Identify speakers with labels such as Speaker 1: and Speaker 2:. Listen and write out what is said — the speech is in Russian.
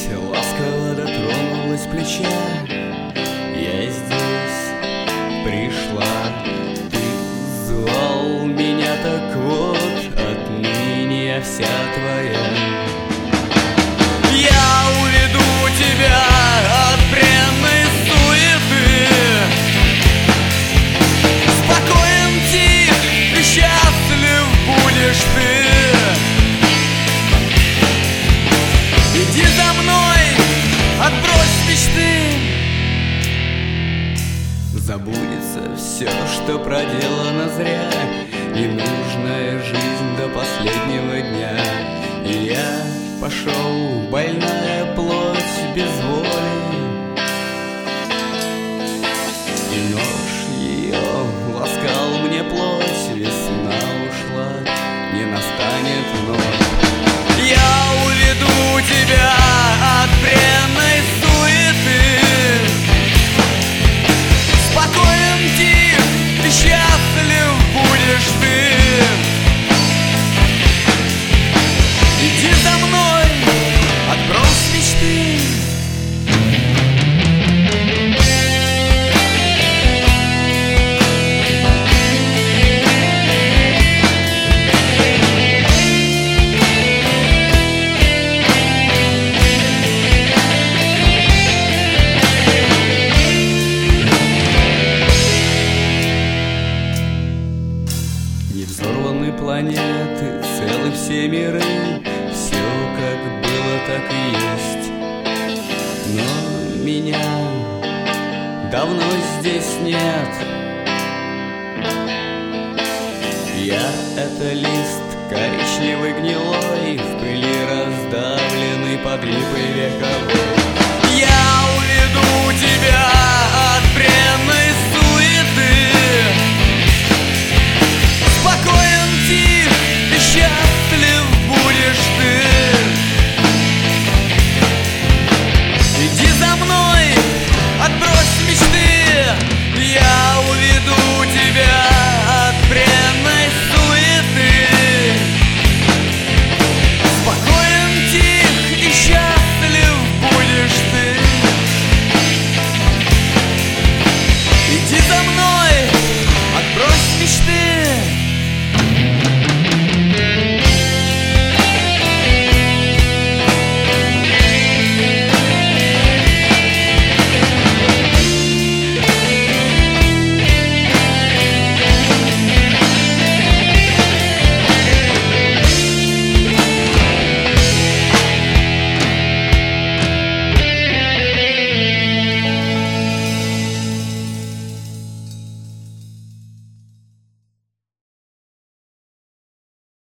Speaker 1: ласково дотронулась плеча. Я здесь пришла, ты звал меня, так вот, отныне я вся твоя. Я уведу тебя от бренной суеты, спокоен, тих и счастлив будешь ты. Иди за мной, отбрось мечты. Забудется все, что проделано зря, ненужная жизнь до последнего дня. И я пошел, больная плоть без воли, и нож ее ласкал мне плоть. Весна ушла, не настанет вновь. Я уведу тебя от бренной суеты, спокоен, тих и счастлив будешь ты. Иди за мной, отбрось мечты. Не взорваны планеты, целы все миры, все как было, так и есть. Но меня давно здесь нет. Я — это лист коричневый гнилой, в пыли раздавленный под липой века.